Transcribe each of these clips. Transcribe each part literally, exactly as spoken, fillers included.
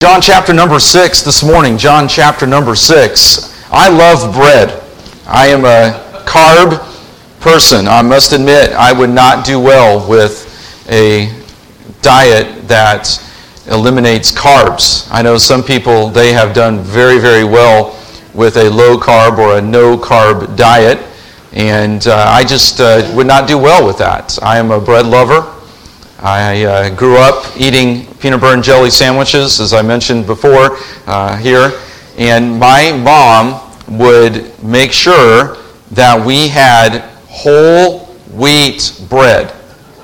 John chapter number six this morning. John chapter number six. I love bread. I am a carb person. I must admit I would not do well with a diet that eliminates carbs. I know some people, they have done very, very well with a low carb or a no carb diet, and uh, I just uh, would not do well with that. I am a bread lover. I uh, grew up eating peanut butter and jelly sandwiches, as I mentioned before uh, here, and my mom would make sure that we had whole wheat bread.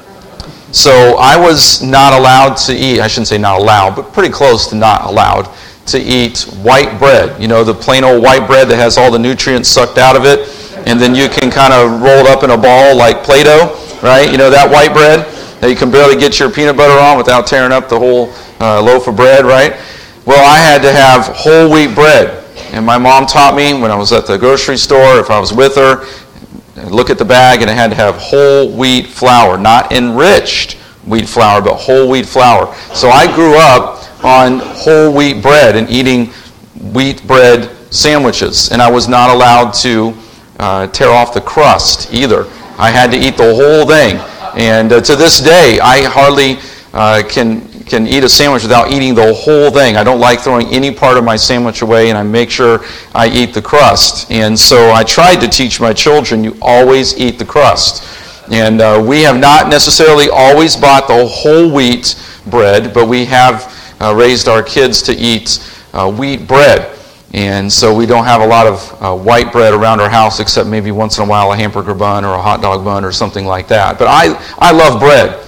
So I was not allowed to eat, I shouldn't say not allowed, but pretty close to not allowed to eat white bread. You know, the plain old white bread that has all the nutrients sucked out of it, and then you can kind of roll it up in a ball like Play-Doh, right? You know, that white bread that you can barely get your peanut butter on without tearing up the whole uh, loaf of bread, right? Well, I had to have whole wheat bread. And my mom taught me when I was at the grocery store, if I was with her, I'd look at the bag and it had to have whole wheat flour, not enriched wheat flour, but whole wheat flour. So I grew up on whole wheat bread and eating wheat bread sandwiches. And I was not allowed to uh, tear off the crust either. I had to eat the whole thing. And uh, to this day, I hardly uh, can can eat a sandwich without eating the whole thing. I don't like throwing any part of my sandwich away, and I make sure I eat the crust. And so I tried to teach my children, you always eat the crust. And uh, we have not necessarily always bought the whole wheat bread, but we have uh, raised our kids to eat uh, wheat bread. And so we don't have a lot of uh, white bread around our house, except maybe once in a while a hamburger bun or a hot dog bun or something like that. But I, I love bread.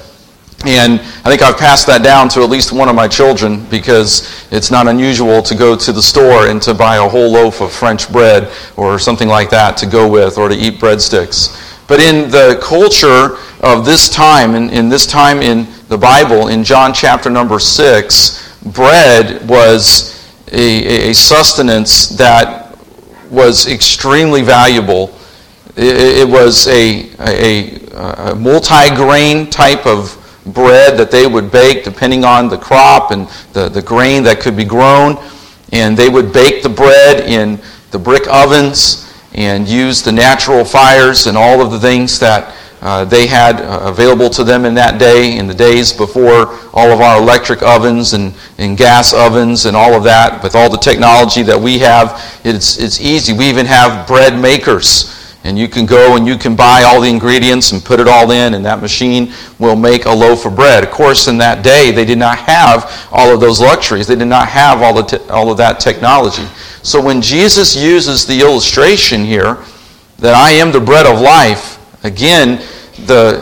And I think I've passed that down to at least one of my children, because it's not unusual to go to the store and to buy a whole loaf of French bread or something like that to go with, or to eat breadsticks. But in the culture of this time, in, in this time in the Bible, in John chapter number six, bread was A, a sustenance that was extremely valuable. It, it was a, a, a multi-grain type of bread that they would bake depending on the crop and the, the grain that could be grown. And they would bake the bread in the brick ovens and use the natural fires and all of the things that Uh, they had uh, available to them in that day, in the days before all of our electric ovens and, and gas ovens and all of that. With all the technology that we have, it's it's easy. We even have bread makers. And you can go and you can buy all the ingredients and put it all in, and that machine will make a loaf of bread. Of course, in that day, they did not have all of those luxuries. They did not have all, the te- all of that technology. So when Jesus uses the illustration here that I am the bread of life, again, the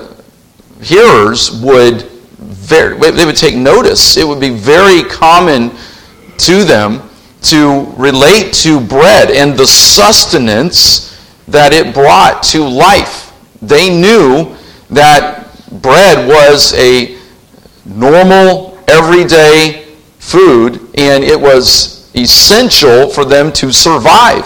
hearers would very, they would take notice. It would be very common to them to relate to bread and the sustenance that it brought to life. They knew that bread was a normal, everyday food, and it was essential for them to survive.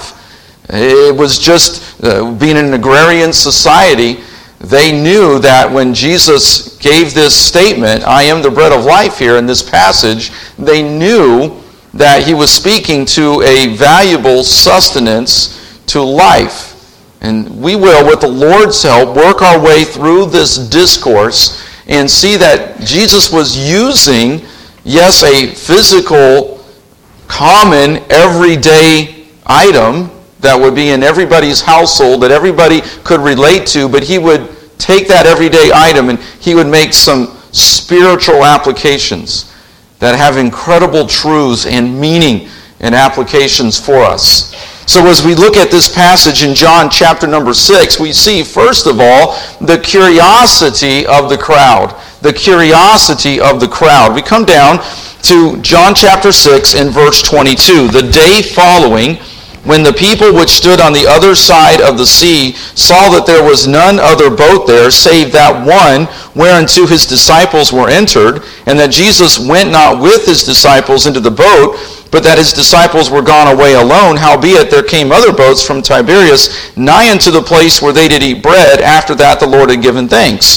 It was just, uh, being an agrarian society, they knew that when Jesus gave this statement, I am the bread of life here in this passage, they knew that he was speaking to a valuable sustenance to life. And we will, with the Lord's help, work our way through this discourse and see that Jesus was using, yes, a physical, common, everyday item that would be in everybody's household, that everybody could relate to, but he would take that everyday item and he would make some spiritual applications that have incredible truths and meaning and applications for us. So as we look at this passage in John chapter number six, we see, first of all, the curiosity of the crowd. The curiosity of the crowd. We come down to John chapter six and verse twenty-two. The day following, when the people which stood on the other side of the sea saw that there was none other boat there, save that one whereunto his disciples were entered, and that Jesus went not with his disciples into the boat, but that his disciples were gone away alone, howbeit there came other boats from Tiberias nigh unto the place where they did eat bread, after that the Lord had given thanks.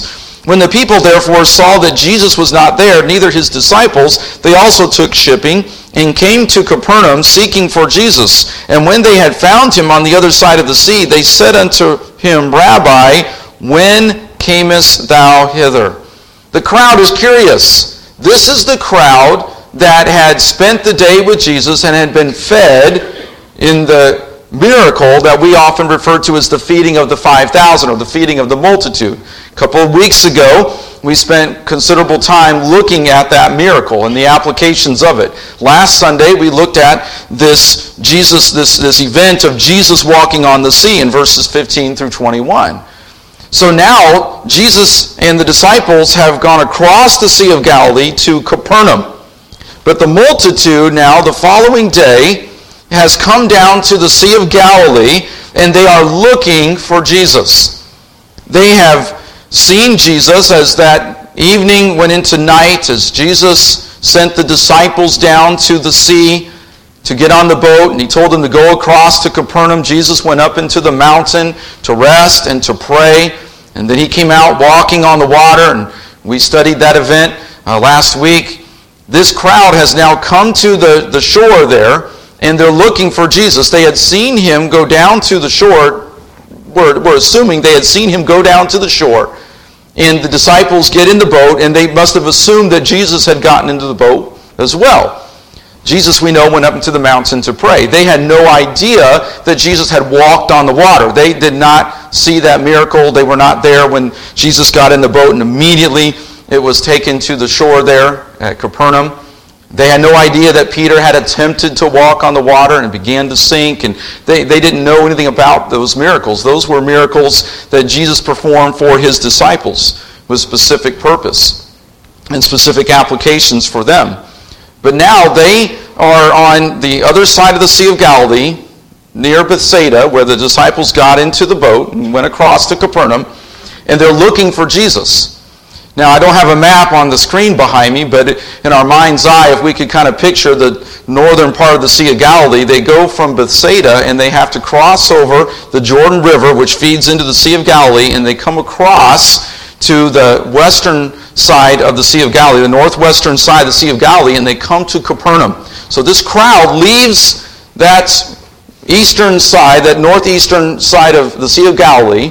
When the people therefore saw that Jesus was not there, neither his disciples, they also took shipping and came to Capernaum seeking for Jesus. And when they had found him on the other side of the sea, they said unto him, Rabbi, when camest thou hither? The crowd is curious. This is the crowd that had spent the day with Jesus and had been fed in the miracle that we often refer to as the feeding of the five thousand or the feeding of the multitude. A couple of weeks ago, we spent considerable time looking at that miracle and the applications of it. Last Sunday, we looked at this Jesus, this, this event of Jesus walking on the sea in verses fifteen through twenty-one. So now, Jesus and the disciples have gone across the Sea of Galilee to Capernaum. But the multitude now, the following day, has come down to the Sea of Galilee, and they are looking for Jesus. They have seen Jesus as that evening went into night, as Jesus sent the disciples down to the sea to get on the boat, and he told them to go across to Capernaum. Jesus went up into the mountain to rest and to pray, and then he came out walking on the water, and we studied that event uh, last week. This crowd has now come to the, the shore there, and they're looking for Jesus. They had seen him go down to the shore. We're, we're assuming they had seen him go down to the shore, and the disciples get in the boat, and they must have assumed that Jesus had gotten into the boat as well. Jesus, we know, went up into the mountain to pray. They had no idea that Jesus had walked on the water. They did not see that miracle. They were not there when Jesus got in the boat, and immediately it was taken to the shore there at Capernaum. They had no idea that Peter had attempted to walk on the water and began to sink, and they, they didn't know anything about those miracles. Those were miracles that Jesus performed for his disciples with specific purpose and specific applications for them. But now they are on the other side of the Sea of Galilee, near Bethsaida, where the disciples got into the boat and went across to Capernaum, and they're looking for Jesus. Now, I don't have a map on the screen behind me, but in our mind's eye, if we could kind of picture the northern part of the Sea of Galilee, they go from Bethsaida and they have to cross over the Jordan River, which feeds into the Sea of Galilee, and they come across to the western side of the Sea of Galilee, the northwestern side of the Sea of Galilee, and they come to Capernaum. So this crowd leaves that eastern side, that northeastern side of the Sea of Galilee,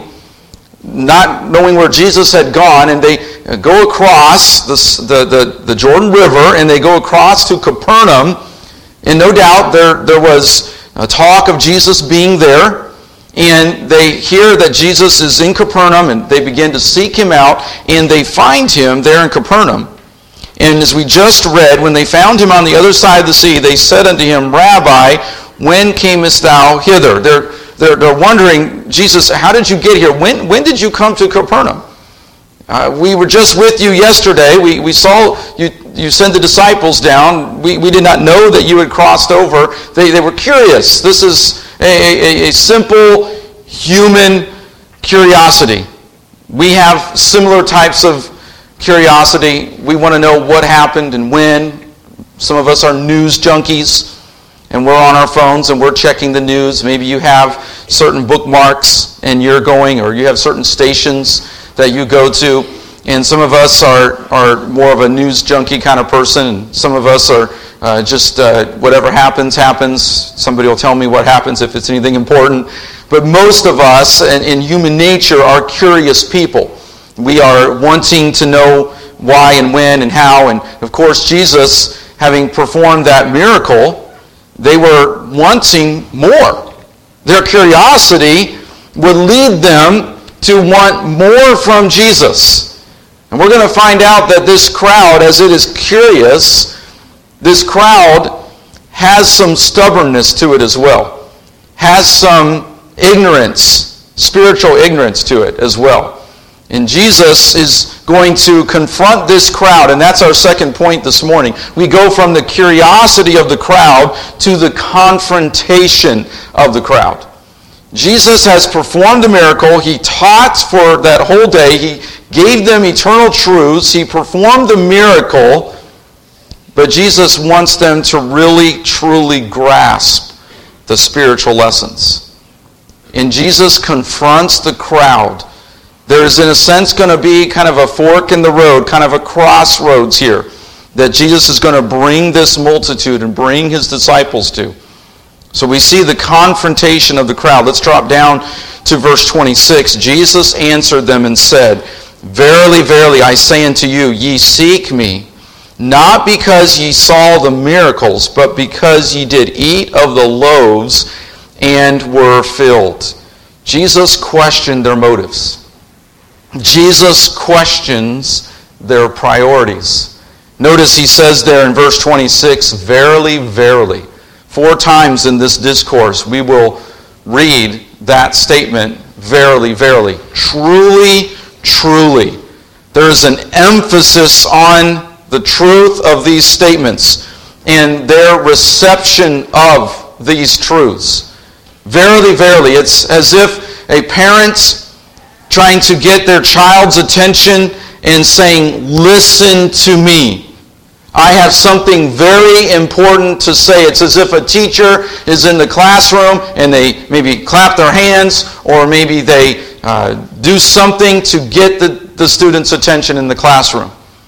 not knowing where Jesus had gone, and they go across the, the, the, the Jordan River, and they go across to Capernaum, and no doubt there, there was a talk of Jesus being there, and they hear that Jesus is in Capernaum, and they begin to seek him out, and they find him there in Capernaum. And as we just read, when they found him on the other side of the sea, they said unto him, Rabbi, when camest thou hither? They're, they're, they're wondering, Jesus, how did you get here? When, when did you come to Capernaum? Uh, we were just with you yesterday. We, we saw you, you send the disciples down. We, we did not know that you had crossed over. They, they were curious. This is a, a, a simple human curiosity. We have similar types of curiosity. We want to know what happened and when. Some of us are news junkies, and we're on our phones and we're checking the news. Maybe you have certain bookmarks and you're going, or you have certain stations that you go to. And some of us are, are more of a news junkie kind of person, and some of us are uh, just uh, whatever happens, happens. Somebody will tell me what happens if it's anything important. But most of us in, in human nature are curious people. We are wanting to know why and when and how. And of course, Jesus, having performed that miracle, they were wanting more. Their curiosity would lead them to want more from Jesus. And we're going to find out that this crowd, as it is curious, this crowd has some stubbornness to it as well. Has some ignorance, spiritual ignorance to it as well. And Jesus is going to confront this crowd, and that's our second point this morning. We go from the curiosity of the crowd to the confrontation of the crowd. Jesus has performed a miracle. He taught for that whole day. He gave them eternal truths. He performed the miracle, but Jesus wants them to really, truly grasp the spiritual lessons. And Jesus confronts the crowd. There's, in a sense, going to be kind of a fork in the road, kind of a crossroads here, that Jesus is going to bring this multitude and bring his disciples to. So we see the confrontation of the crowd. Let's drop down to verse twenty-six. Jesus answered them and said, Verily, verily, I say unto you, ye seek me, not because ye saw the miracles, but because ye did eat of the loaves and were filled. Jesus questioned their motives. Jesus questions their priorities. Notice he says there in verse twenty-six, Verily, verily. Four times in this discourse we will read that statement, Verily, verily. Truly, truly. There is an emphasis on the truth of these statements and their reception of these truths. Verily, verily. It's as if a parent trying to get their child's attention and saying, Listen to me. I have something very important to say. It's as if a teacher is in the classroom and they maybe clap their hands or maybe they uh, do something to get the, the student's attention in the classroom.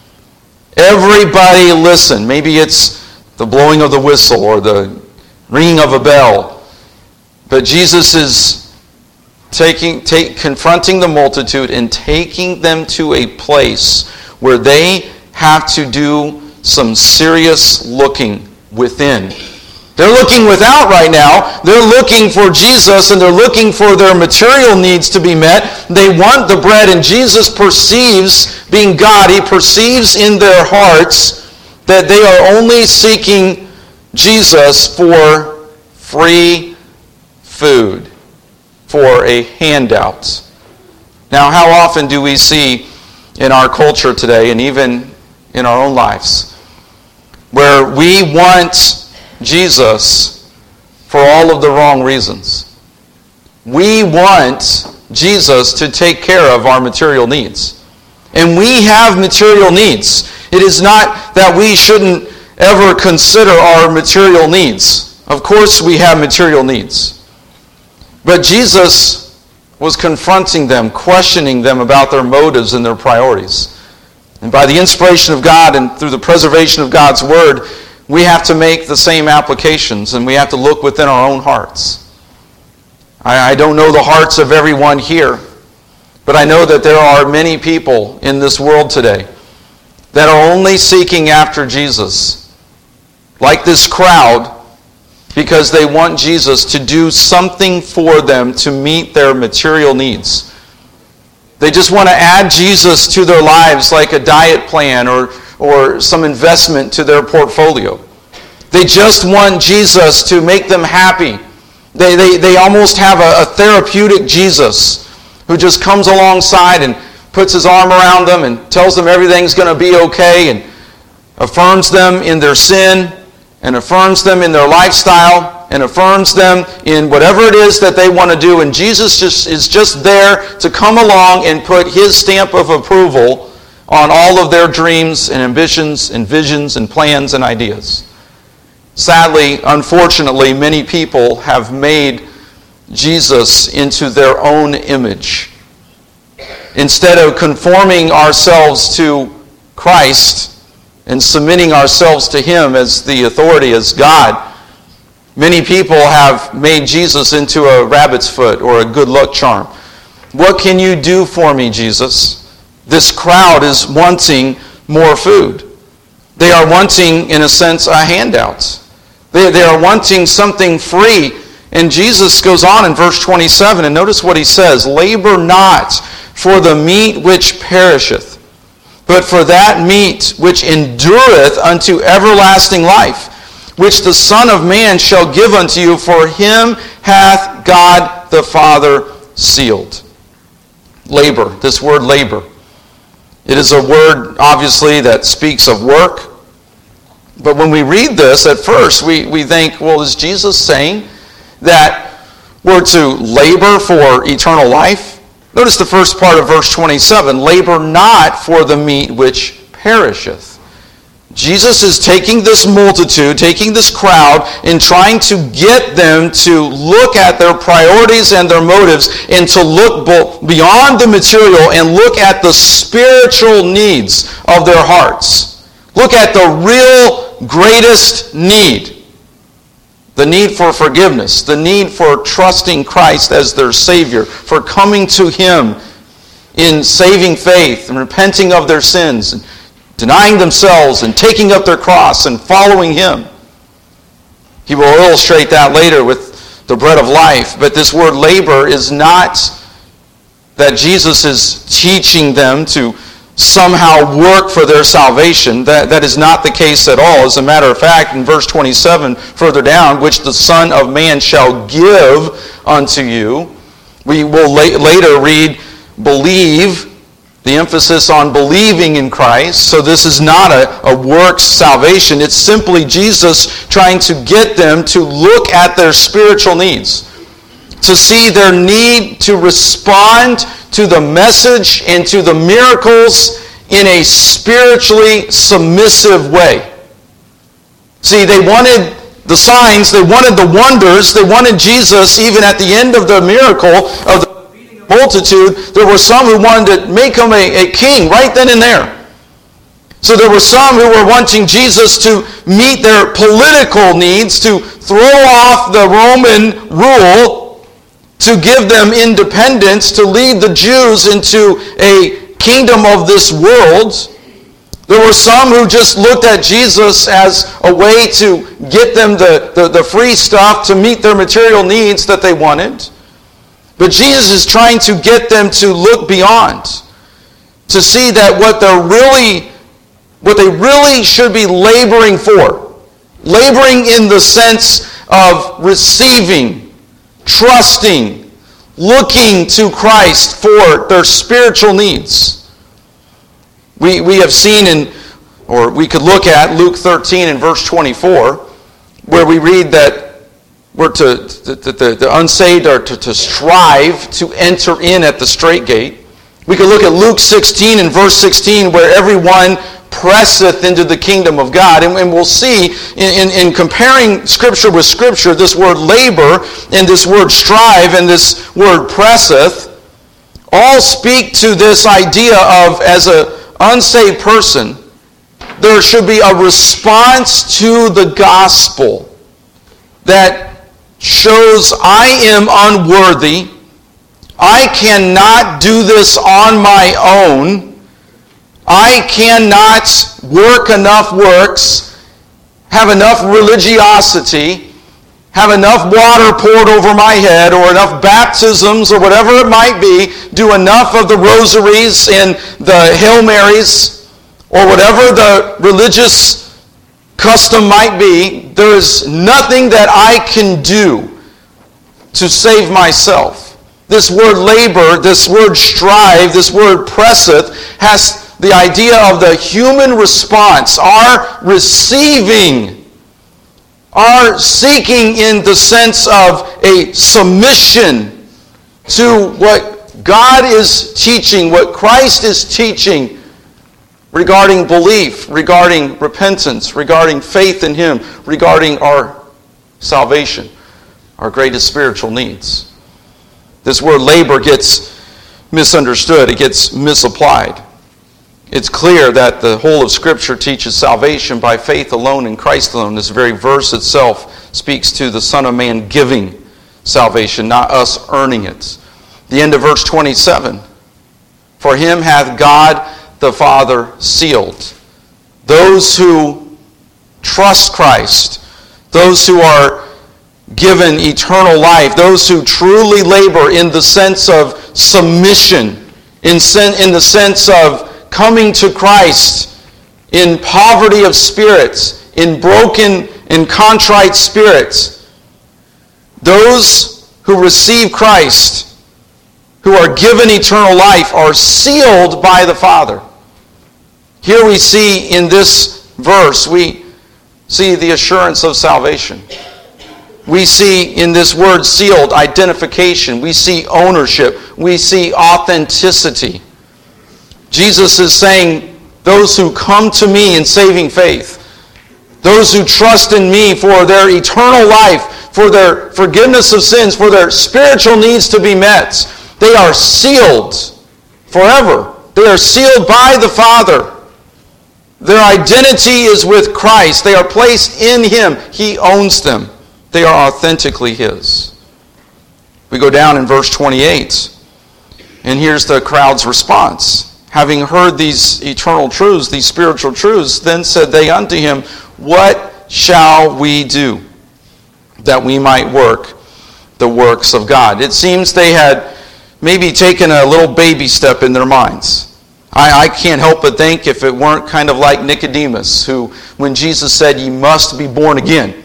Everybody listen. Maybe it's the blowing of the whistle or the ringing of a bell. But Jesus is taking, take, confronting the multitude and taking them to a place where they have to do some serious looking within. They're looking without right now. They're looking for Jesus and they're looking for their material needs to be met. They want the bread, and Jesus perceives, being God, he perceives in their hearts that they are only seeking Jesus for free food, for a handout. Now, how often do we see in our culture today, and even in our own lives, where we want Jesus for all of the wrong reasons? We want Jesus to take care of our material needs. And we have material needs. It is not that we shouldn't ever consider our material needs. Of course we have material needs. But Jesus was confronting them, questioning them about their motives and their priorities. And by the inspiration of God and through the preservation of God's Word, we have to make the same applications and we have to look within our own hearts. I, I don't know the hearts of everyone here, but I know that there are many people in this world today that are only seeking after Jesus, like this crowd, because they want Jesus to do something for them to meet their material needs. They just want to add Jesus to their lives like a diet plan or, or some investment to their portfolio. They just want Jesus to make them happy. They, they, they almost have a, a therapeutic Jesus who just comes alongside and puts his arm around them and tells them everything's going to be okay and affirms them in their sin and affirms them in their lifestyle and affirms them in whatever it is that they want to do. And Jesus just is just there to come along and put his stamp of approval on all of their dreams and ambitions and visions and plans and ideas. Sadly, unfortunately, many people have made Jesus into their own image. Instead of conforming ourselves to Christ and submitting ourselves to him as the authority, as God, many people have made Jesus into a rabbit's foot or a good luck charm. What can you do for me, Jesus? This crowd is wanting more food. They are wanting, in a sense, a handout. They, they are wanting something free. And Jesus goes on in verse twenty-seven, and notice what he says, Labor not for the meat which perisheth, but for that meat which endureth unto everlasting life, which the Son of Man shall give unto you, for him hath God the Father sealed. Labor, this word labor. It is a word, obviously, that speaks of work. But when we read this, at first, we, we think, well, is Jesus saying that we're to labor for eternal life? Notice the first part of verse twenty-seven, labor not for the meat which perisheth. Jesus is taking this multitude, taking this crowd, and trying to get them to look at their priorities and their motives and to look go beyond the material and look at the spiritual needs of their hearts. Look at the real greatest need. The need for forgiveness, the need for trusting Christ as their Savior, for coming to Him in saving faith and repenting of their sins, and denying themselves and taking up their cross and following Him. He will illustrate that later with the bread of life. But this word labor is not that Jesus is teaching them to somehow work for their salvation. That, that is not the case at all. As a matter of fact, in verse twenty-seven, further down, which the Son of Man shall give unto you. We will la- later read, believe, the emphasis on believing in Christ. So this is not a, a works salvation. It's simply Jesus trying to get them to look at their spiritual needs, to see their need to respond to the message and to the miracles in a spiritually submissive way. See, they wanted the signs, they wanted the wonders, they wanted Jesus even at the end of the miracle of the feeding of the multitude. There were some who wanted to make him a, a king right then and there. So there were some who were wanting Jesus to meet their political needs, to throw off the Roman rule, to give them independence, to lead the Jews into a kingdom of this world. There were some who just looked at Jesus as a way to get them the, the, the free stuff to meet their material needs that they wanted. But Jesus is trying to get them to look beyond, to see that what they're really, what they really should be laboring for, laboring in the sense of receiving, trusting, looking to Christ for their spiritual needs. We, we have seen in, or we could look at Luke thirteen and verse twenty-four, where we read that we're to, the, the, the unsaved are to, to strive to enter in at the strait gate. We could look at Luke sixteen and verse sixteen, where everyone presseth into the kingdom of God. And, and we'll see in, in, in comparing Scripture with Scripture, this word labor and this word strive and this word presseth all speak to this idea of, as an unsaved person, there should be a response to the gospel that shows I am unworthy, I cannot do this on my own, I cannot work enough works, have enough religiosity, have enough water poured over my head, or enough baptisms, or whatever it might be, do enough of the rosaries and the Hail Marys, or whatever the religious custom might be. There is nothing that I can do to save myself. This word labor, this word strive, this word presseth has the idea of the human response, our receiving, our seeking in the sense of a submission to what God is teaching, what Christ is teaching regarding belief, regarding repentance, regarding faith in Him, regarding our salvation, our greatest spiritual needs. This word labor gets misunderstood. It gets misapplied. It's clear that the whole of Scripture teaches salvation by faith alone in Christ alone. This very verse itself speaks to the Son of Man giving salvation, not us earning it. The end of verse twenty-seven. For Him hath God the Father sealed. Those who trust Christ, those who are given eternal life, those who truly labor in the sense of submission, in, sen- in the sense of coming to Christ in poverty of spirit, in broken and contrite spirits. Those who receive Christ, who are given eternal life, are sealed by the Father. Here we see in this verse, we see the assurance of salvation. We see in this word sealed identification. We see ownership. We see authenticity. Jesus is saying, those who come to me in saving faith, those who trust in me for their eternal life, for their forgiveness of sins, for their spiritual needs to be met, They are sealed forever. They are sealed by the Father. Their identity is with Christ. They are placed in Him. He owns them. They are authentically His. We go down in verse twenty-eight, and here's the crowd's response. Having heard these eternal truths, these spiritual truths, then said they unto Him, What shall we do that we might work the works of God? It seems they had maybe taken a little baby step in their minds. I, I can't help but think if it weren't kind of like Nicodemus, who, when Jesus said, "Ye must be born again,"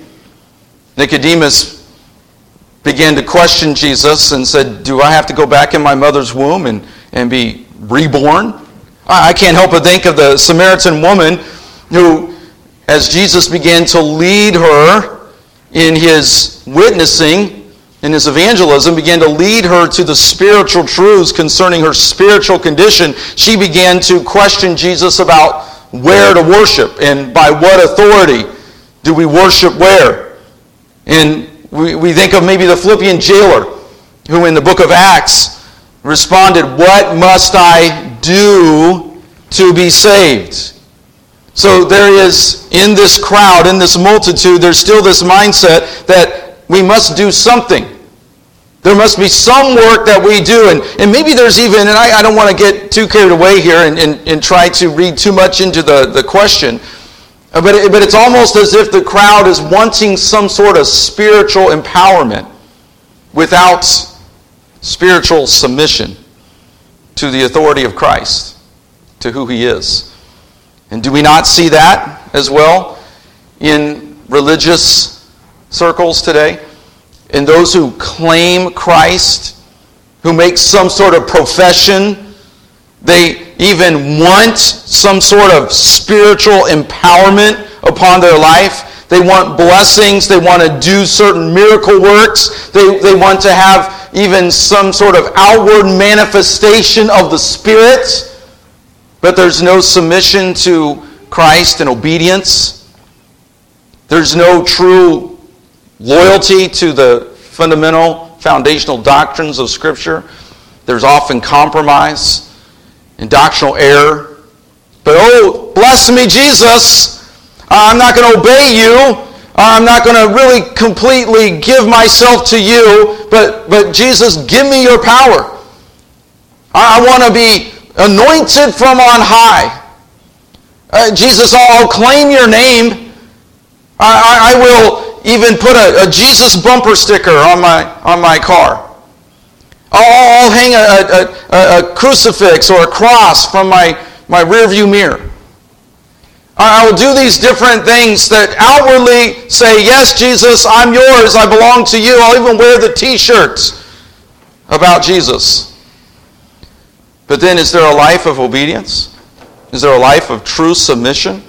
Nicodemus began to question Jesus and said, "Do I have to go back in my mother's womb and, and be reborn?" I, I can't help but think of the Samaritan woman who, as Jesus began to lead her in His witnessing, in His evangelism, began to lead her to the spiritual truths concerning her spiritual condition, she began to question Jesus about where to worship and by what authority do we worship where. And we, we think of maybe the Philippian jailer who in the book of Acts responded, "What must I do to be saved?" So there is, in this crowd, in this multitude, there's still this mindset that we must do something. There must be some work that we do. And, and maybe there's even, and I, I don't want to get too carried away here and, and, and try to read too much into the, the question, but, it, but it's almost as if the crowd is wanting some sort of spiritual empowerment without spiritual submission to the authority of Christ, to who He is. And do we not see that as well in religious circles today? In those who claim Christ, who make some sort of profession, they even want some sort of spiritual empowerment upon their life. They want blessings. They want to do certain miracle works. They, they want to have even some sort of outward manifestation of the Spirit. But there's no submission to Christ and obedience. There's no true loyalty to the fundamental, foundational doctrines of Scripture. There's often compromise and doctrinal error. But oh, bless me, Jesus, I'm not going to obey you. I'm not going to really completely give myself to you. But, but Jesus, give me your power. I, I want to be anointed from on high. Uh, Jesus, I'll, I'll claim your name. I, I, I will even put a, a Jesus bumper sticker on my on my car. I'll, I'll hang a, a, a crucifix or a cross from my, my rearview mirror. I will do these different things that outwardly say, yes, Jesus, I'm yours, I belong to you. I'll even wear the t-shirts about Jesus. But then is there a life of obedience? Is there a life of true submission?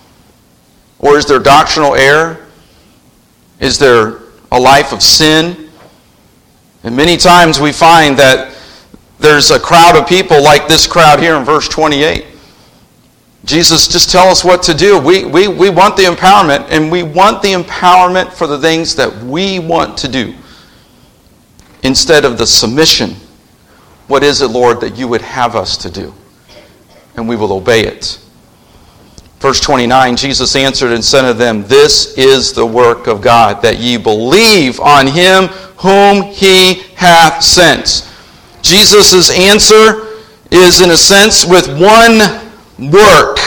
Or is there doctrinal error? Is there a life of sin? And many times we find that there's a crowd of people like this crowd here in verse twenty-eight. Jesus, just tell us what to do. We, we, we want the empowerment, and we want the empowerment for the things that we want to do instead of the submission. What is it, Lord, that you would have us to do? And we will obey it. Verse twenty-nine, Jesus answered and said unto them, This is the work of God, that ye believe on him whom he hath sent. Jesus' answer is, in a sense, with one work.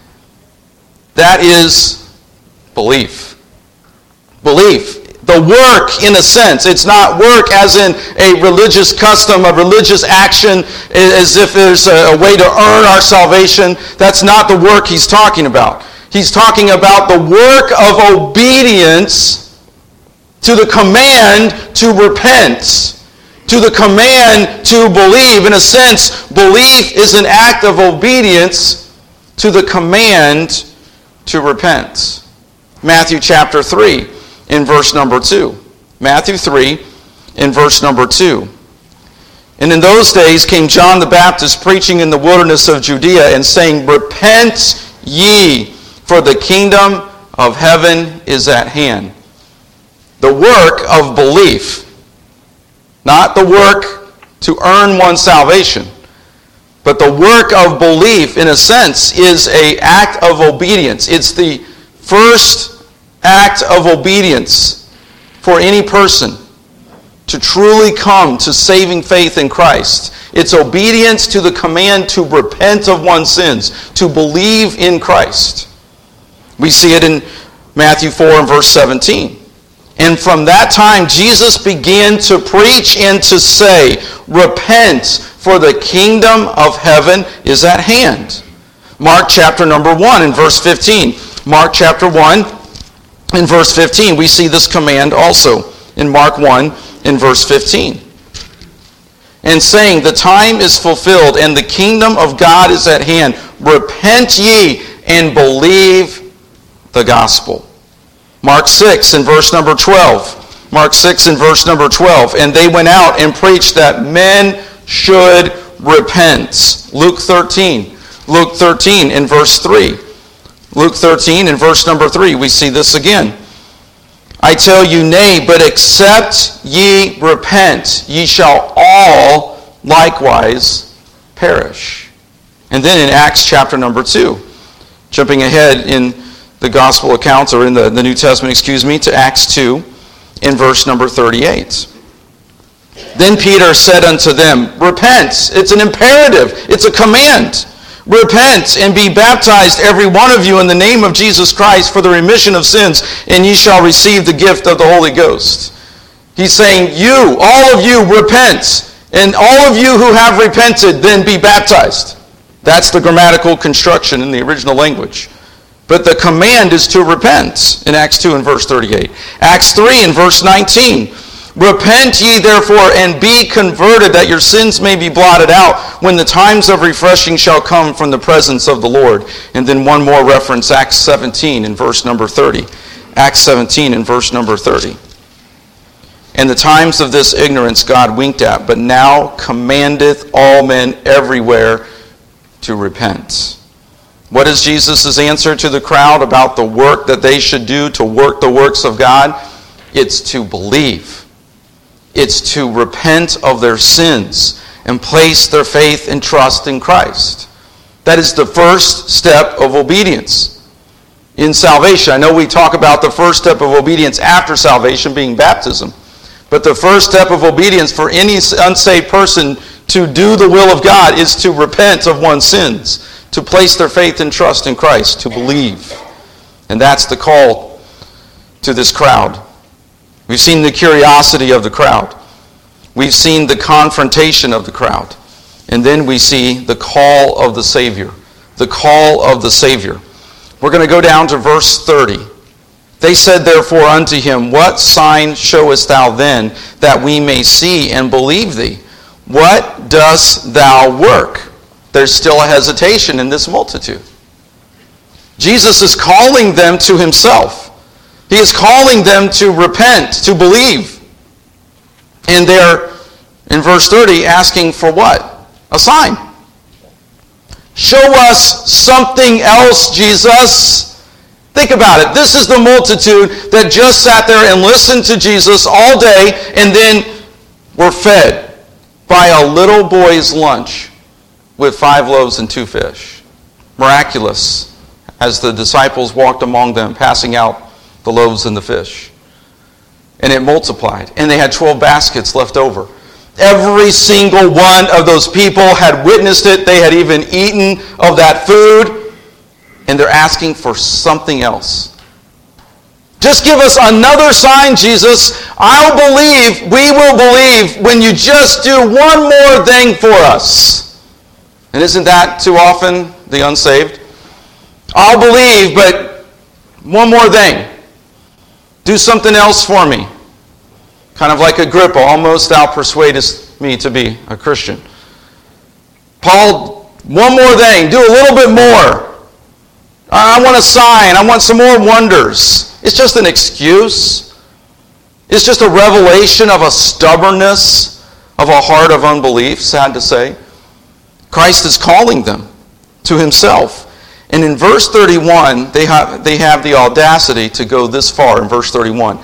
That is belief. Belief. The work, in a sense. It's not work as in a religious custom, a religious action, as if there's a way to earn our salvation. That's not the work he's talking about. He's talking about the work of obedience to the command to repent, to the command to believe. In a sense, belief is an act of obedience to the command to repent. Matthew chapter three. In verse number two. Matthew three, in verse number two. And in those days came John the Baptist preaching in the wilderness of Judea and saying, Repent ye, for the kingdom of heaven is at hand. The work of belief, not the work to earn one's salvation. But the work of belief, in a sense, is an act of obedience. It's the first act of obedience for any person to truly come to saving faith in Christ. It's obedience to the command to repent of one's sins, to believe in Christ. We see it in Matthew four and verse seventeen. And from that time, Jesus began to preach and to say, repent, for the kingdom of heaven is at hand. Mark chapter number one and verse fifteen. Mark chapter one and verse fifteen. We see this command also in Mark one and verse fifteen. And saying, the time is fulfilled and the kingdom of God is at hand. Repent ye and believe the gospel. Mark six and verse number twelve. Mark six and verse number twelve. And they went out and preached that men should repent. Luke thirteen. Luke thirteen in verse three. Luke thirteen in verse number three. We see this again. I tell you, nay, but except ye repent, ye shall all likewise perish. And then in Acts chapter number two, jumping ahead in the gospel accounts, or in the, the New Testament, excuse me, to Acts two, in verse number thirty-eight. Then Peter said unto them, repent. It's an imperative. It's a command. Repent and be baptized, every one of you, in the name of Jesus Christ for the remission of sins, and ye shall receive the gift of the Holy Ghost. He's saying, you, all of you, repent. And all of you who have repented, then be baptized. That's the grammatical construction in the original language. But the command is to repent in Acts two and verse thirty-eight. Acts three and verse nineteen. Repent ye therefore and be converted, that your sins may be blotted out, when the times of refreshing shall come from the presence of the Lord. And then one more reference, Acts seventeen in verse number thirty. Acts seventeen in verse number thirty. And the times of this ignorance God winked at, but now commandeth all men everywhere to repent. What is Jesus' answer to the crowd about the work that they should do to work the works of God? It's to believe. It's to repent of their sins and place their faith and trust in Christ. That is the first step of obedience in salvation. I know we talk about the first step of obedience after salvation being baptism. But the first step of obedience for any unsaved person to do the will of God is to repent of one's sins, to place their faith and trust in Christ, to believe. And that's the call to this crowd. We've seen the curiosity of the crowd. We've seen the confrontation of the crowd. And then we see the call of the Savior. The call of the Savior. We're going to go down to verse thirty. They said therefore unto him, what sign showest thou then, that we may see and believe thee? What dost thou work? There's still a hesitation in this multitude. Jesus is calling them to himself. He is calling them to repent, to believe. And they're, in verse thirty, asking for what? A sign. Show us something else, Jesus. Think about it. This is the multitude that just sat there and listened to Jesus all day and then were fed by a little boy's lunch with five loaves and two fish. Miraculous, as the disciples walked among them, passing out the loaves and the fish. And it multiplied. And they had twelve baskets left over. Every single one of those people had witnessed it. They had even eaten of that food. And they're asking for something else. Just give us another sign, Jesus. I'll believe, we will believe when you just do one more thing for us. And isn't that too often the unsaved? I'll believe, but one more thing. Do something else for me. Kind of like Agrippa, almost thou persuadest me to be a Christian. Paul, one more thing. Do a little bit more. I want a sign. I want some more wonders. It's just an excuse. It's just a revelation of a stubbornness, of a heart of unbelief, sad to say. Christ is calling them to himself. And in verse thirty-one, they have, they have the audacity to go this far in verse thirty-one.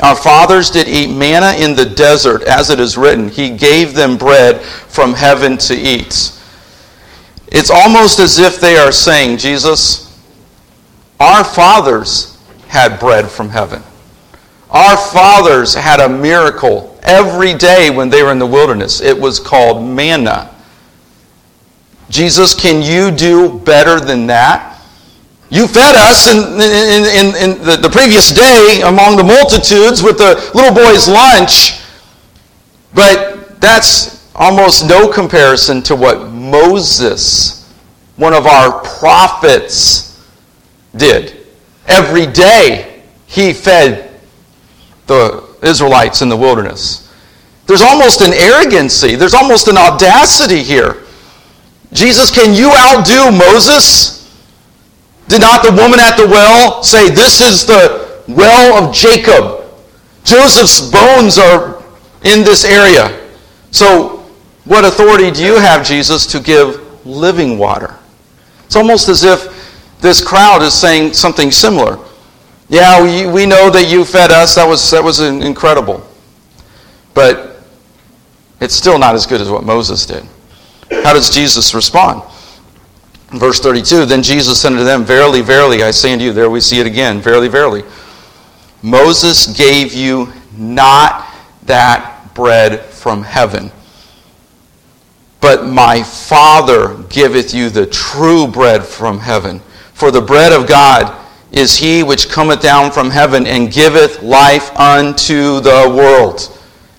Our fathers did eat manna in the desert, as it is written, He gave them bread from heaven to eat. It's almost as if they are saying, Jesus, our fathers had bread from heaven. Our fathers had a miracle every day when they were in the wilderness. It was called manna. Jesus, can you do better than that? You fed us in, in, in, in the, the previous day among the multitudes with the little boy's lunch, but that's almost no comparison to what Moses, one of our prophets, did. Every day he fed the Israelites in the wilderness. There's almost an arrogancy. There's almost an audacity here. Jesus, can you outdo Moses? Did not the woman at the well say, this is the well of Jacob? Joseph's bones are in this area. So what authority do you have, Jesus, to give living water? It's almost as if this crowd is saying something similar. Yeah, we, we know that you fed us. That was, that was incredible. But it's still not as good as what Moses did. How does Jesus respond? Verse thirty-two, then Jesus said unto them, verily, verily, I say unto you, there we see it again, verily, verily, Moses gave you not that bread from heaven, but my Father giveth you the true bread from heaven. For the bread of God is he which cometh down from heaven and giveth life unto the world.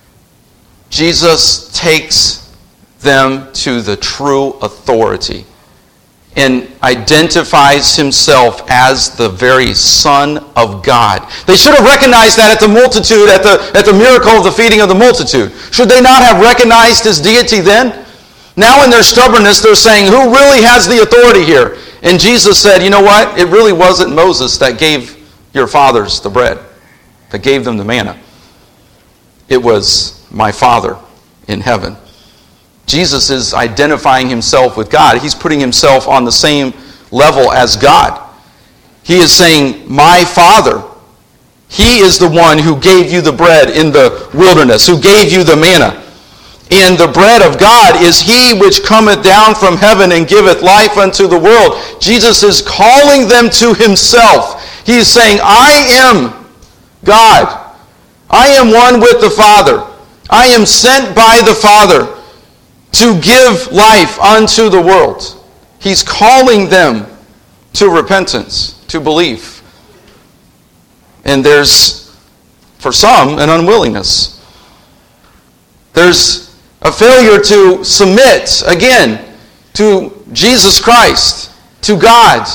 Jesus takes them to the true authority and identifies himself as the very Son of God. They should have recognized that at the multitude, at the, at the miracle of the feeding of the multitude. Should they not have recognized his deity then? Now in their stubbornness, they're saying, who really has the authority here? And Jesus said, you know what? It really wasn't Moses that gave your fathers the bread, that gave them the manna. It was my Father in heaven. Jesus is identifying himself with God. He's putting himself on the same level as God. He is saying, my Father, he is the one who gave you the bread in the wilderness, who gave you the manna. And the bread of God is he which cometh down from heaven and giveth life unto the world. Jesus is calling them to himself. He is saying, I am God. I am one with the Father. I am sent by the Father to give life unto the world. He's calling them to repentance, to belief. And there's, for some, an unwillingness. There's a failure to submit, again, to Jesus Christ, to God,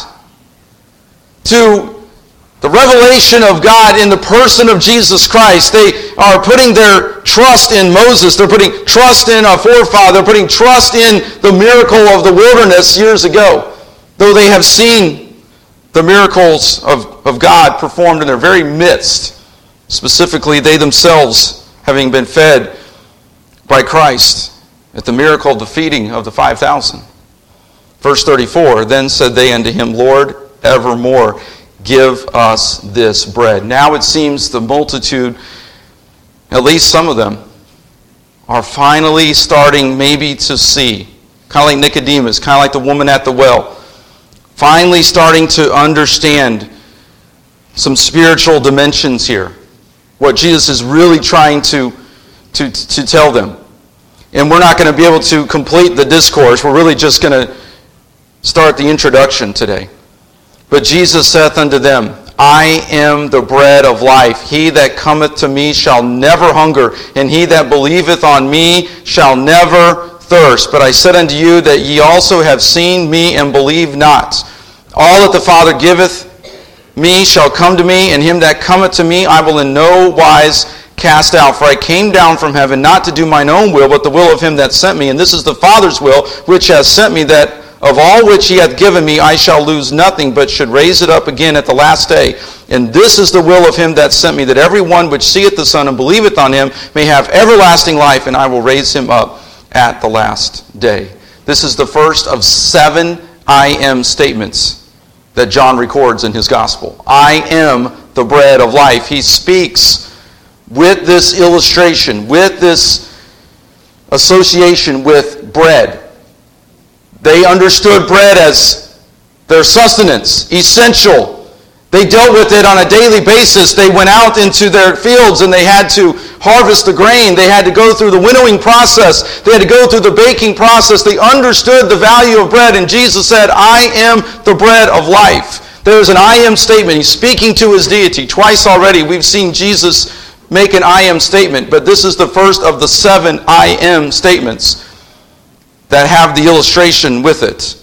to the revelation of God in the person of Jesus Christ. They are putting their trust in Moses. They're putting trust in a forefather. They're putting trust in the miracle of the wilderness years ago. Though they have seen the miracles of, of God performed in their very midst. Specifically, they themselves having been fed by Christ at the miracle of the feeding of the five thousand. Verse thirty-four, then said they unto him, Lord, evermore give us this bread. Now it seems the multitude, at least some of them, are finally starting maybe to see, kind of like Nicodemus, kind of like the woman at the well, finally starting to understand some spiritual dimensions here, what Jesus is really trying to, to, to tell them. And we're not going to be able to complete the discourse. We're really just going to start the introduction today. But Jesus saith unto them, I am the bread of life. He that cometh to me shall never hunger, and he that believeth on me shall never thirst. But I said unto you that ye also have seen me and believe not. All that the Father giveth me shall come to me, and him that cometh to me I will in no wise cast out. For I came down from heaven not to do mine own will, but the will of him that sent me. And this is the Father's will, which has sent me, that of all which he hath given me, I shall lose nothing, but should raise it up again at the last day. And this is the will of him that sent me, that every one which seeth the Son and believeth on him may have everlasting life, and I will raise him up at the last day. This is the first of seven I am statements that John records in his gospel. I am the bread of life. He speaks with this illustration, with this association with bread. They understood bread as their sustenance, essential. They dealt with it on a daily basis. They went out into their fields and they had to harvest the grain. They had to go through the winnowing process. They had to go through the baking process. They understood the value of bread. And Jesus said, I am the bread of life. There's an I am statement. He's speaking to his deity. Twice already we've seen Jesus make an I am statement. But this is the first of the seven I am statements that have the illustration with it.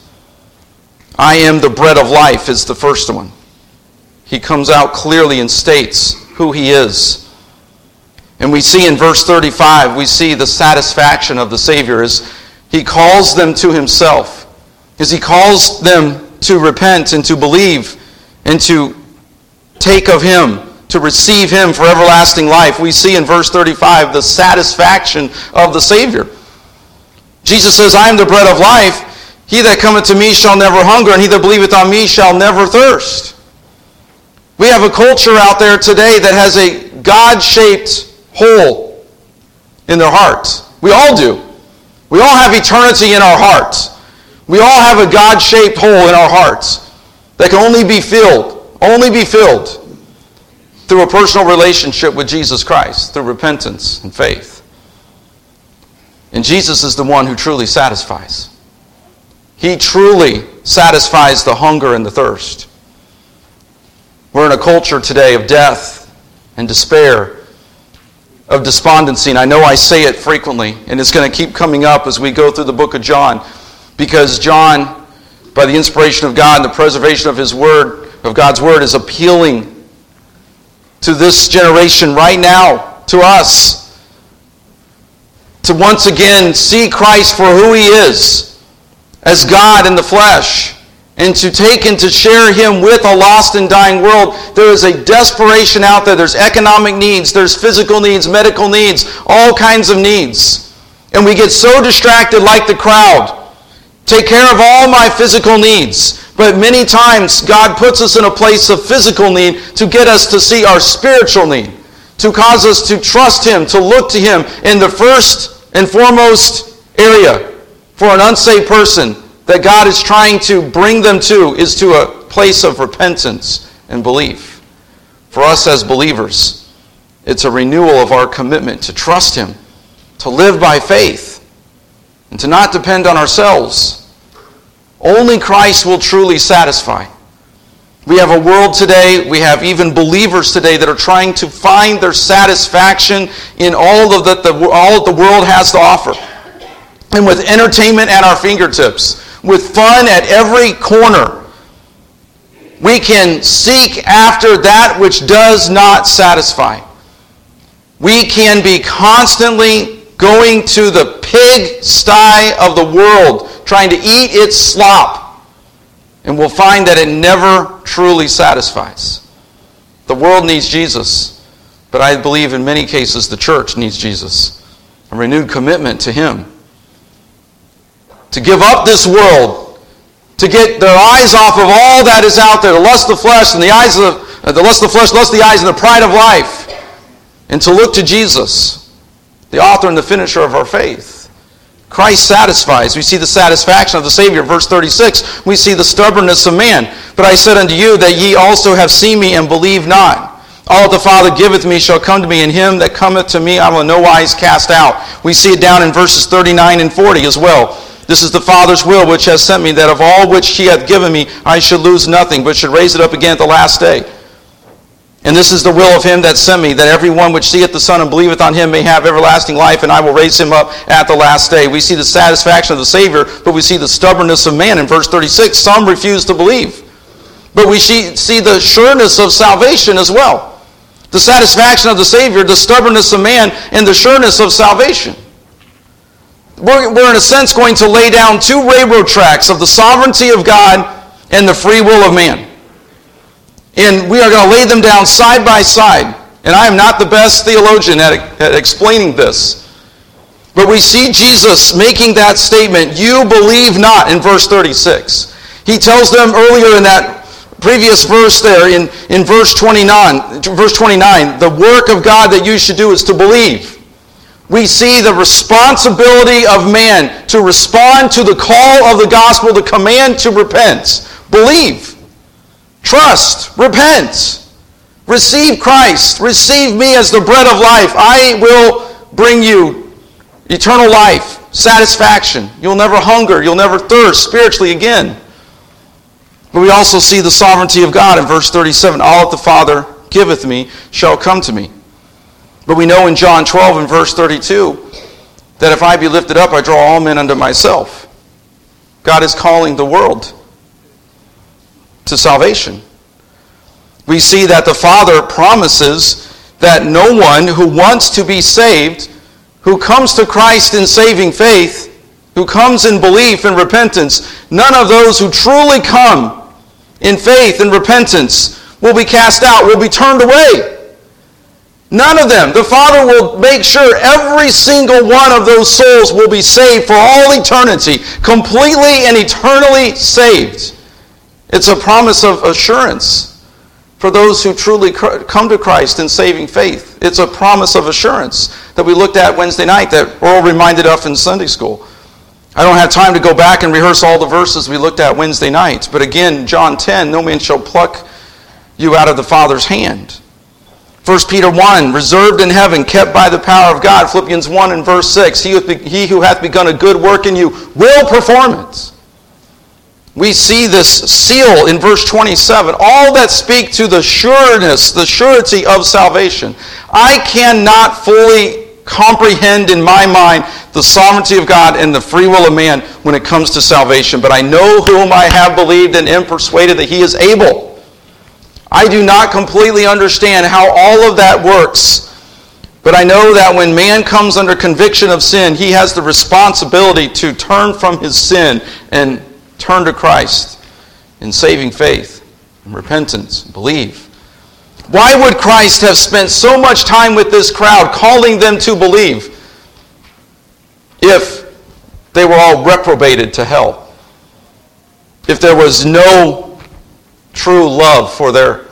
I am the bread of life is the first one. He comes out clearly and states who he is. And we see in verse thirty-five, we see the satisfaction of the Savior as he calls them to himself, as he calls them to repent and to believe and to take of him, to receive him for everlasting life. We see in verse thirty-five the satisfaction of the Savior. Jesus says, I am the bread of life. He that cometh to me shall never hunger, and he that believeth on me shall never thirst. We have a culture out there today that has a God-shaped hole in their hearts. We all do. We all have eternity in our hearts. We all have a God-shaped hole in our hearts that can only be filled, only be filled through a personal relationship with Jesus Christ, through repentance and faith. And Jesus is the one who truly satisfies. He truly satisfies the hunger and the thirst. We're in a culture today of death and despair, of despondency. And I know I say it frequently, and it's going to keep coming up as we go through the book of John, because John, by the inspiration of God and the preservation of his word, of God's word, is appealing to this generation right now, to us, to once again see Christ for who he is, as God in the flesh, and to take and to share him with a lost and dying world. There is a desperation out there. There's economic needs, there's physical needs, medical needs, all kinds of needs. And we get so distracted like the crowd. Take care of all my physical needs. But many times God puts us in a place of physical need to get us to see our spiritual need, to cause us to trust him, to look to him in the first and foremost area for an unsaved person that God is trying to bring them to is to a place of repentance and belief. For us as believers, it's a renewal of our commitment to trust him, to live by faith, and to not depend on ourselves. Only Christ will truly satisfy. We have a world today, we have even believers today that are trying to find their satisfaction in all of that the, all that the world has to offer. And with entertainment at our fingertips, with fun at every corner, we can seek after that which does not satisfy. We can be constantly going to the pigsty of the world, trying to eat its slop, and we'll find that it never truly satisfies. The world needs Jesus, but I believe in many cases the church needs Jesus. A renewed commitment to him. To give up this world, to get their eyes off of all that is out there, the lust of the flesh and the eyes of the, the lust of the flesh, lust of the eyes, and the pride of life, and to look to Jesus, the author and the finisher of our faith. Christ satisfies. We see the satisfaction of the Savior. Verse thirty-six, we see the stubbornness of man. But I said unto you that ye also have seen me and believe not. All that the Father giveth me shall come to me, and him that cometh to me I will in no wise cast out. We see it down in verses thirty-nine and forty as well. This is the Father's will which has sent me, that of all which he hath given me I should lose nothing, but should raise it up again at the last day. And this is the will of him that sent me, that every one which seeth the Son and believeth on him may have everlasting life, and I will raise him up at the last day. We see the satisfaction of the Savior, but we see the stubbornness of man. In verse thirty-six, some refuse to believe. But we see the sureness of salvation as well. The satisfaction of the Savior, the stubbornness of man, and the sureness of salvation. We're, we're in a sense going to lay down two railroad tracks of the sovereignty of God and the free will of man. And we are going to lay them down side by side. And I am not the best theologian at, at explaining this. But we see Jesus making that statement, you believe not, in verse thirty-six. He tells them earlier in that previous verse there in, in verse twenty-nine, verse twenty-nine, the work of God that you should do is to believe. We see the responsibility of man to respond to the call of the gospel, the command to repent. Believe, trust, repent, receive Christ, receive me as the bread of life. I will bring you eternal life, satisfaction. You'll never hunger, you'll never thirst spiritually again. But we also see the sovereignty of God in verse thirty-seven. All that the Father giveth me shall come to me. But we know in John twelve and verse thirty-two that if I be lifted up, I draw all men unto myself. God is calling the world to salvation. We see that the Father promises that no one who wants to be saved, who comes to Christ in saving faith, who comes in belief and repentance, none of those who truly come in faith and repentance will be cast out, will be turned away. None of them. The Father will make sure every single one of those souls will be saved for all eternity, completely and eternally saved. It's a promise of assurance for those who truly come to Christ in saving faith. It's a promise of assurance that we looked at Wednesday night that Earl reminded us in Sunday school. I don't have time to go back and rehearse all the verses we looked at Wednesday night. But again, John ten, no man shall pluck you out of the Father's hand. First Peter one, reserved in heaven, kept by the power of God. Philippians one and verse six, he who hath begun a good work in you will perform it. We see this seal in verse twenty-seven, all that speak to the sureness, the surety of salvation. I cannot fully comprehend in my mind the sovereignty of God and the free will of man when it comes to salvation, but I know whom I have believed and am persuaded that he is able. I do not completely understand how all of that works, but I know that when man comes under conviction of sin, he has the responsibility to turn from his sin and turn to Christ in saving faith and repentance and believe. Why would Christ have spent so much time with this crowd calling them to believe if they were all reprobated to hell? If there was no true love for their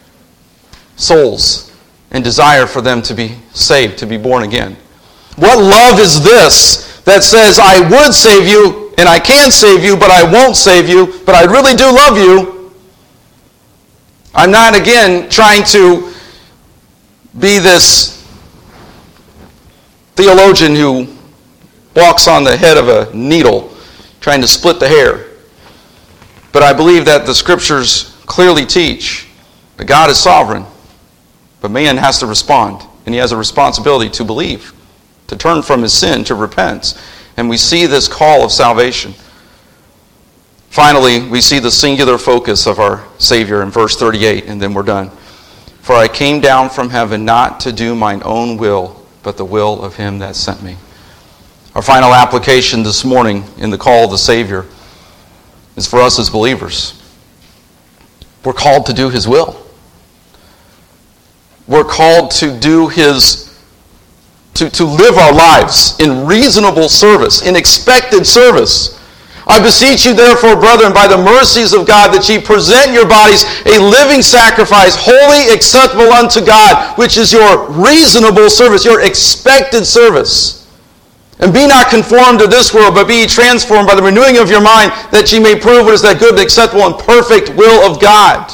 souls and desire for them to be saved, to be born again? What love is this that says, I would save you and I can save you, but I won't save you, but I really do love you? I'm not, again, trying to be this theologian who walks on the head of a needle trying to split the hair. But I believe that the Scriptures clearly teach that God is sovereign, but man has to respond, and he has a responsibility to believe, to turn from his sin, to repent. And we see this call of salvation. Finally, we see the singular focus of our Savior in verse thirty-eight, and then we're done. For I came down from heaven not to do mine own will, but the will of him that sent me. Our final application this morning in the call of the Savior is for us as believers. We're called to do his will. We're called to do his, to, to live our lives in reasonable service, in expected service. I beseech you, therefore, brethren, by the mercies of God, that ye present your bodies a living sacrifice, holy, acceptable unto God, which is your reasonable service, your expected service. And be not conformed to this world, but be ye transformed by the renewing of your mind, that ye may prove what is that good and acceptable and perfect will of God.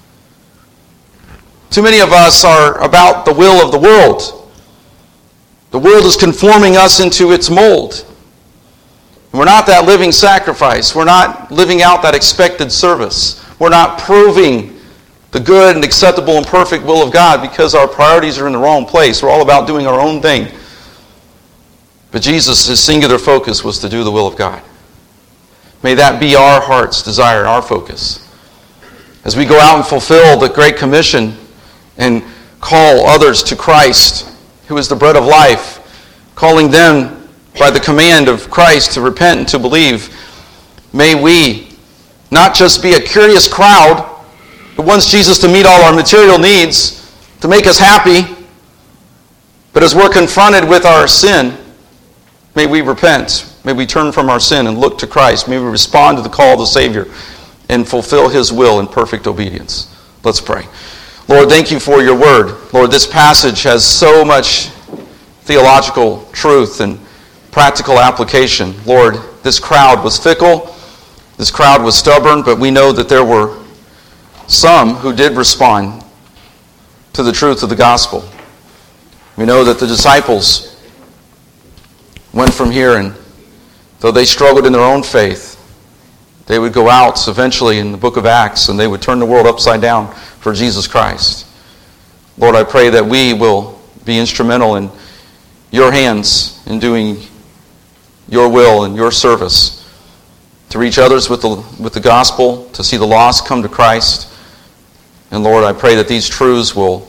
Too many of us are about the will of the world. The world is conforming us into its mold. We're not that living sacrifice. We're not living out that expected service. We're not proving the good and acceptable and perfect will of God because our priorities are in the wrong place. We're all about doing our own thing. But Jesus, his singular focus was to do the will of God. May that be our heart's desire and our focus. As we go out and fulfill the Great Commission and call others to Christ, who is the bread of life, calling them by the command of Christ to repent and to believe, may we not just be a curious crowd who wants Jesus to meet all our material needs, to make us happy, but as we're confronted with our sin, may we repent. May we turn from our sin and look to Christ. May we respond to the call of the Savior and fulfill his will in perfect obedience. Let's pray. Lord, thank you for your word. Lord, this passage has so much theological truth and practical application. Lord, this crowd was fickle. This crowd was stubborn, but we know that there were some who did respond to the truth of the gospel. We know that the disciples went from here, and though they struggled in their own faith, they would go out eventually in the book of Acts, and they would turn the world upside down for Jesus Christ. Lord, I pray that we will be instrumental in your hands in doing your will and your service, to reach others with the, with the gospel, to see the lost come to Christ. And Lord, I pray that these truths will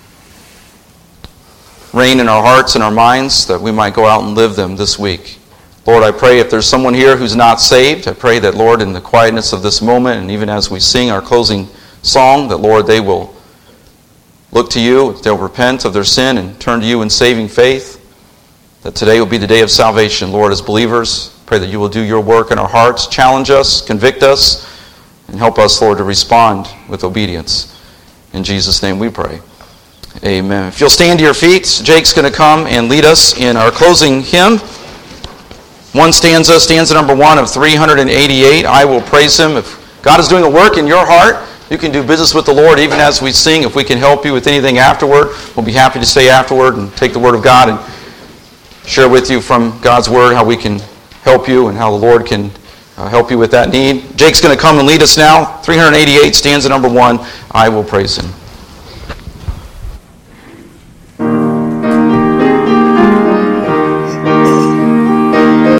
reign in our hearts and our minds, that we might go out and live them this week. Lord, I pray if there's someone here who's not saved, I pray that, Lord, in the quietness of this moment, and even as we sing our closing song, that, Lord, they will look to you, they'll repent of their sin and turn to you in saving faith, that today will be the day of salvation. Lord, as believers, pray that you will do your work in our hearts, challenge us, convict us, and help us, Lord, to respond with obedience. In Jesus' name we pray. Amen. If you'll stand to your feet, Jake's going to come and lead us in our closing hymn. One stanza, stanza number one of three hundred eighty-eight, I Will Praise Him. If God is doing a work in your heart, you can do business with the Lord even as we sing. If we can help you with anything afterward, we'll be happy to stay afterward and take the Word of God and share with you from God's Word how we can help you and how the Lord can uh, help you with that need. Jake's going to come and lead us now. three hundred eighty-eight, stanza number one, I Will Praise Him.